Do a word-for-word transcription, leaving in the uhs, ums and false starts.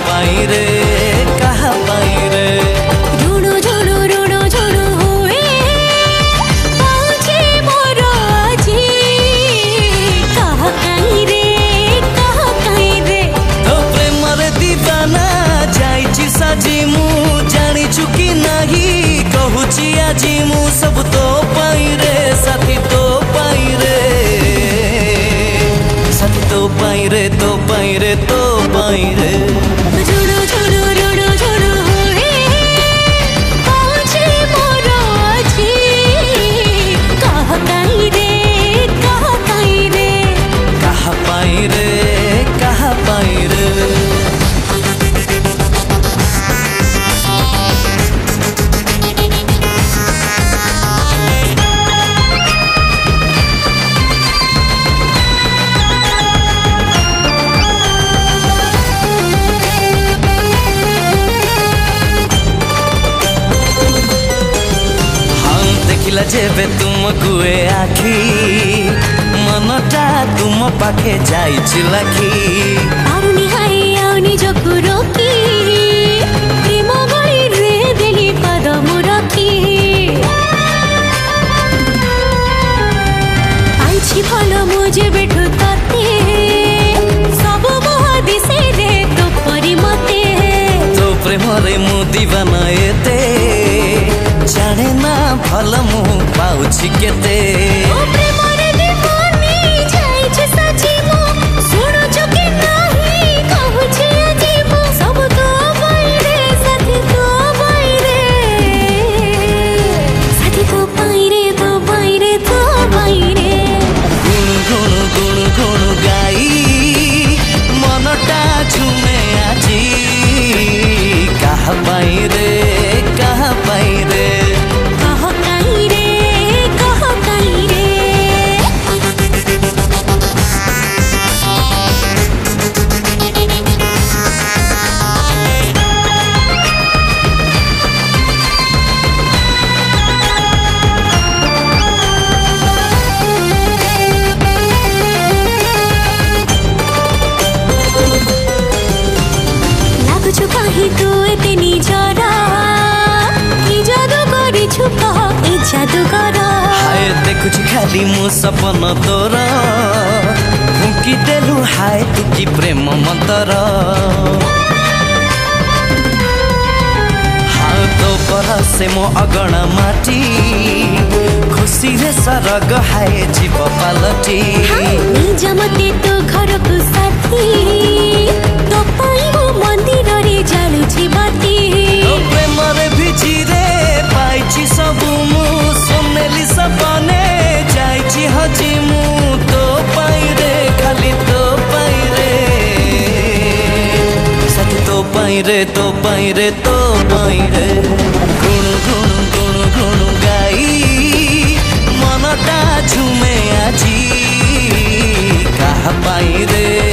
पाई रे कहा पाई रे झुणु झुणु रुणु झुणु हुए पाछे मोर आजी कहा काई रे कहा काई रे तो प्रेम रे दीवाना जाइछि साजी मु जानी चुकी नहीं कहूची आजी मु सब तो पाई रे साथी तो पाई रे साथी तो पाई रे तो पाई रे तो पाई रे झुणु झुणु रुणु झुणु हुए पाछे मोर आजी कहा काई रे कहा काई रे कहा पाई रे कहा पाई रे जेबे तुमको ए आखी मनटा तुम पाखे जाइछि लाखी आरुनी हाय आउनी जकु रोकी प्रेम गळी रे देली पद मुरकी आइछि भल मुझे बेठु तते सब मोह दिसे रे तो परी मते तो प्रेम रे मु दीवाना एते जाने ना भल मु पाउछि केते ओ प्रेम रे दीवानी जाइछि सची मु सुनो चुके नाही कहूछि आजी मु सब तो पाई रे साथी तो पाई रे साथी तो पाई रे तो पाई रे तो पाई रे गुण गुण गुण गुण गाई मनटा झुमे आजी कहा पाई रे कहा पाई रे कहा काई रे कहा काई रे लागुछु काहे तू एते निजरा की जादू करिछु कह ए जादू कर हाय देखुछि खाली मु सपन तोर फुंकी देलु हाय तू की प्रेम मंतर हाँ तो बरसे मो अगणा माटी खुशी रे सरग हाय जीव पालटी निज मते तो घर को साथी तो पाई मो मंदिर रे जालुछि बाती तो प्रेम रे भिजी रे पाइछि सब मु सोनेली सपने जाइछि हजी मु तो पाई रे खाली तो पाई रे साथी तो पाई रे तो पाई रे तो पाई रे गुण गुण गुण गुण गाई मनटा झुमे आजी कहा पाई रे